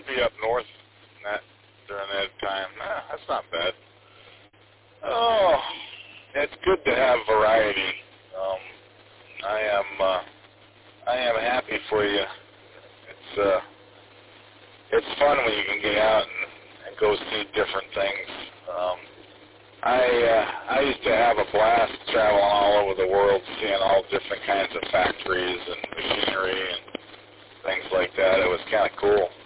to be up north during that time. That's not bad. Oh, it's good to have variety. I am happy for you. It's fun when you can get out and go see different things. I used to have a blast traveling all over the world, seeing all different kinds of factories and machinery and things like that. It was kind of cool.